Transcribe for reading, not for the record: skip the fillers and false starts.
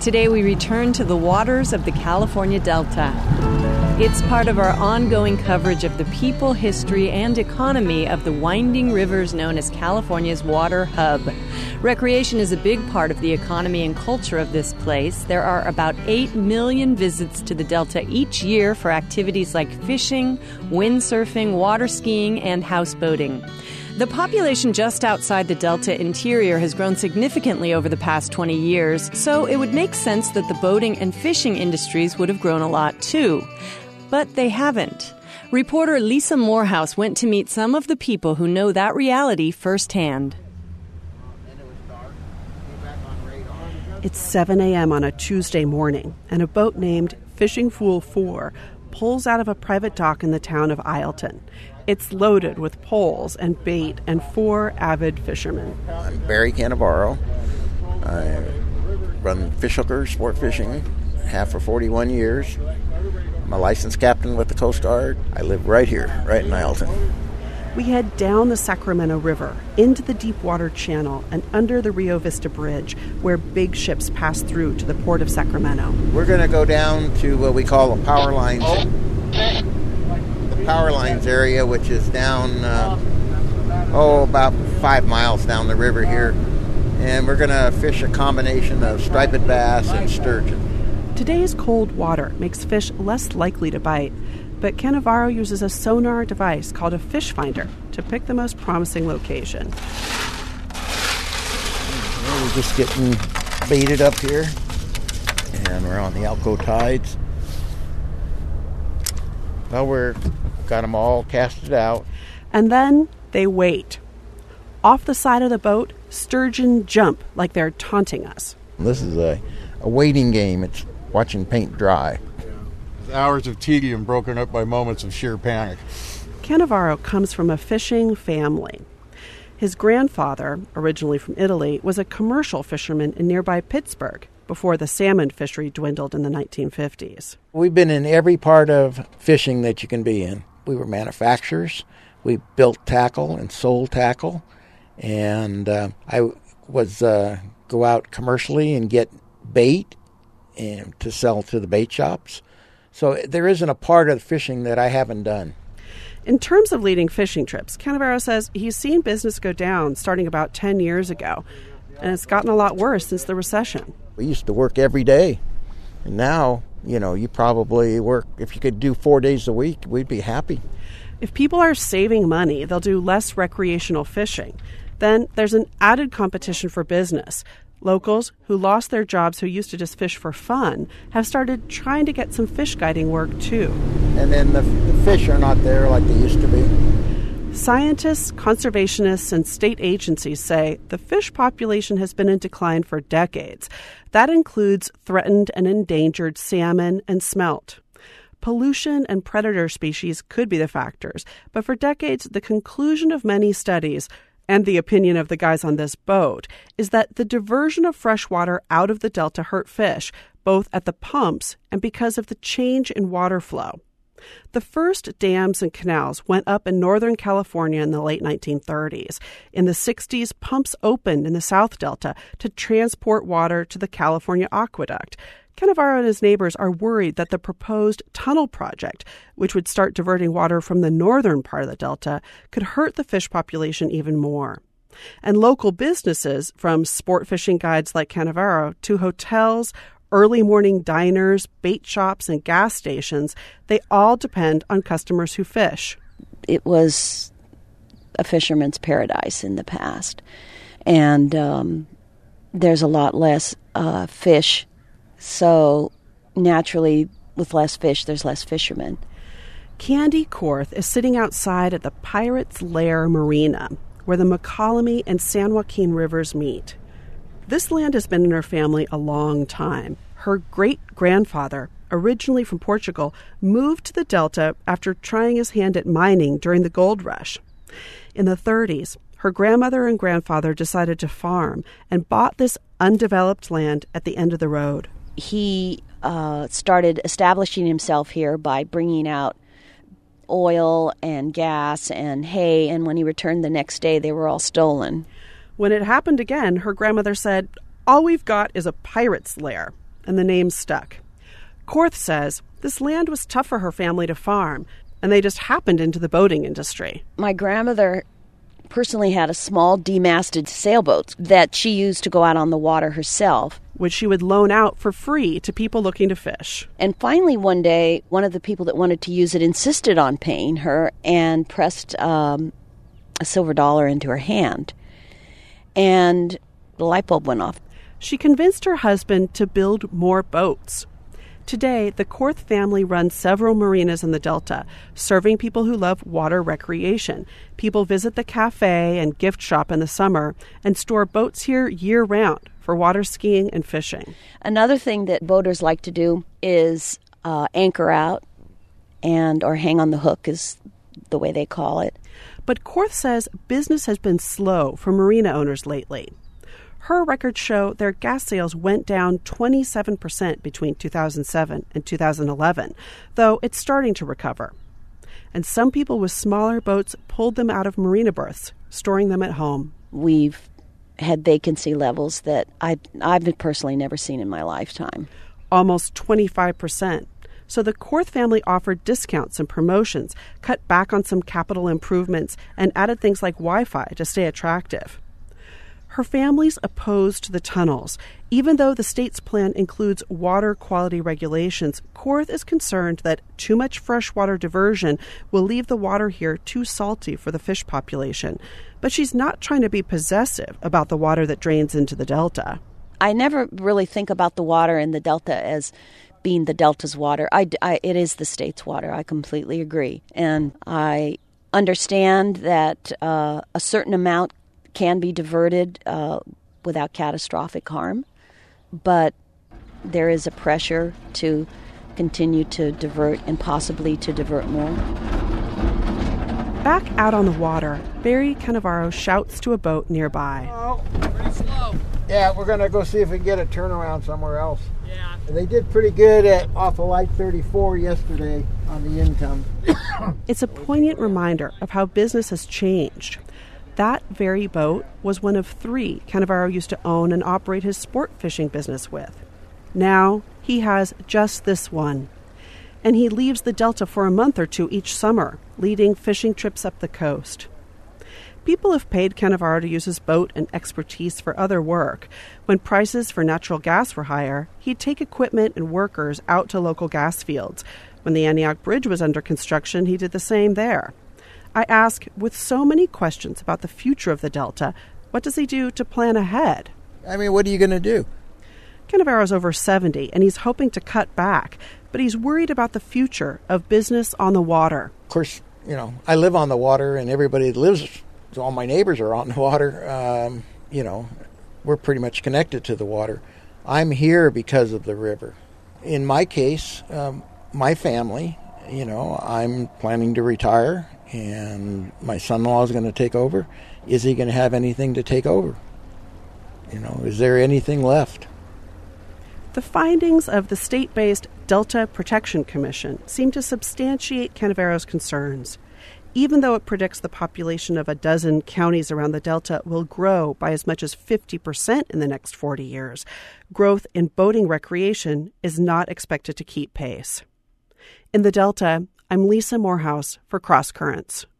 Today we return to the waters of the California Delta. It's part of our ongoing coverage of the people, history, and economy of the winding rivers known as California's water hub. Recreation is a big part of the economy and culture of this place. There are about 8 million visits to the Delta each year for activities like fishing, windsurfing, water skiing, and houseboating. The population just outside the Delta interior has grown significantly over the past 20 years, so it would make sense that the boating and fishing industries would have grown a lot too. But they haven't. Reporter Lisa Morehouse went to meet some of the people who know that reality firsthand. It's 7 a.m. on a Tuesday morning, and a boat named Fishing Fool 4 pulls out of a private dock in the town of Isleton. It's loaded with poles and bait and 4 avid fishermen. I'm Barry Cannavaro. I run Fish Hooker Sport Fishing, have for 41 years. I'm a licensed captain with the Coast Guard. I live right here, right in Isleton. We head down the Sacramento River, into the Deepwater Channel, and under the Rio Vista Bridge, where big ships pass through to the port of Sacramento. We're going to go down to what we call the Power Lines. Power Lines area, which is down, about 5 miles down the river here. And we're going to fish a combination of striped bass and sturgeon. Today's cold water makes fish less likely to bite, but Cannavaro uses a sonar device called a fish finder to pick the most promising location. We're just getting baited up here, and we're on the Alco tides. Well, we're got them all casted out. And then they wait. Off the side of the boat, sturgeon jump like they're taunting us. This is a waiting game. It's watching paint dry. Hours of tedium broken up by moments of sheer panic. Cannavaro comes from a fishing family. His grandfather, originally from Italy, was a commercial fisherman in nearby Pittsburgh before the salmon fishery dwindled in the 1950s. We've been in every part of fishing that you can be in. We were manufacturers. We built tackle and sold tackle. And I was go out commercially and get bait and to sell to the bait shops. So there isn't a part of fishing that I haven't done. In terms of leading fishing trips, Cannavaro says he's seen business go down starting about 10 years ago. And it's gotten a lot worse since the recession. We used to work every day. And now, you probably work, if you could do 4 days a week, we'd be happy. If people are saving money, they'll do less recreational fishing. Then there's an added competition for business. Locals who lost their jobs, who used to just fish for fun, have started trying to get some fish guiding work too. And then the fish are not there like they used to be. Scientists, conservationists, and state agencies say the fish population has been in decline for decades. That includes threatened and endangered salmon and smelt. Pollution and predator species could be the factors, but for decades, the conclusion of many studies, and the opinion of the guys on this boat, is that the diversion of fresh water out of the Delta hurt fish, both at the pumps and because of the change in water flow. The first dams and canals went up in Northern California in the late 1930s. In the 60s, pumps opened in the South Delta to transport water to the California Aqueduct. Cannavaro and his neighbors are worried that the proposed tunnel project, which would start diverting water from the northern part of the Delta, could hurt the fish population even more. And local businesses, from sport fishing guides like Cannavaro to hotels, early morning diners, bait shops, and gas stations, they all depend on customers who fish. It was a fisherman's paradise in the past. And there's a lot less fish. So naturally, with less fish, there's less fishermen. Candy Korth is sitting outside at the Pirates Lair Marina, where the Mokelumne and San Joaquin rivers meet. This land has been in her family a long time. Her great-grandfather, originally from Portugal, moved to the Delta after trying his hand at mining during the gold rush. In the 30s, her grandmother and grandfather decided to farm and bought this undeveloped land at the end of the road. He started establishing himself here by bringing out oil and gas and hay, and when he returned the next day, they were all stolen. When it happened again, her grandmother said, "All we've got is a pirate's lair." and the name stuck. Korth says this land was tough for her family to farm, and they just happened into the boating industry. My grandmother personally had a small demasted sailboat that she used to go out on the water herself, which she would loan out for free to people looking to fish. And finally one day, one of the people that wanted to use it insisted on paying her and pressed a silver dollar into her hand. And the light bulb went off. She convinced her husband to build more boats. Today, the Korth family runs several marinas in the Delta, serving people who love water recreation. People visit the cafe and gift shop in the summer and store boats here year-round for water skiing and fishing. Another thing that boaters like to do is anchor out or hang on the hook is the way they call it. But Korth says business has been slow for marina owners lately. Her records show their gas sales went down 27% between 2007 and 2011, though it's starting to recover. And some people with smaller boats pulled them out of marina berths, storing them at home. We've had vacancy levels that I've personally never seen in my lifetime. Almost 25%. So the Korth family offered discounts and promotions, cut back on some capital improvements, and added things like Wi-Fi to stay attractive. Her family's opposed to the tunnels. Even though the state's plan includes water quality regulations, Korth is concerned that too much freshwater diversion will leave the water here too salty for the fish population. But she's not trying to be possessive about the water that drains into the Delta. I never really think about the water in the Delta as being the Delta's water. It is the state's water. I completely agree. And I understand that a certain amount can be diverted without catastrophic harm, but there is a pressure to continue to divert and possibly to divert more. Back out on the water, Barry Cannavaro shouts to a boat nearby. Oh, pretty slow. Yeah, we're going to go see if we can get a turnaround somewhere else. Yeah. They did pretty good off of Light 34 yesterday on the income. It's a poignant reminder of how business has changed. That very boat was one of 3 Cannavaro used to own and operate his sport fishing business with. Now he has just this one. And he leaves the Delta for a month or 2 each summer, leading fishing trips up the coast. People have paid Cannavaro to use his boat and expertise for other work. When prices for natural gas were higher, he'd take equipment and workers out to local gas fields. When the Antioch Bridge was under construction, he did the same there. I ask, with so many questions about the future of the Delta, what does he do to plan ahead? I mean, what are you going to do? Cannavaro's over 70, and he's hoping to cut back, but he's worried about the future of business on the water. Of course, I live on the water, and everybody that lives, all my neighbors are on the water. We're pretty much connected to the water. I'm here because of the river. In my case, my family, I'm planning to retire, and my son-in-law is going to take over. Is he going to have anything to take over? Is there anything left? The findings of the state-based Delta Protection Commission seem to substantiate Cannavaro's concerns. Even though it predicts the population of a dozen counties around the Delta will grow by as much as 50% in the next 40 years, growth in boating recreation is not expected to keep pace. In the Delta, I'm Lisa Morehouse for Cross Currents.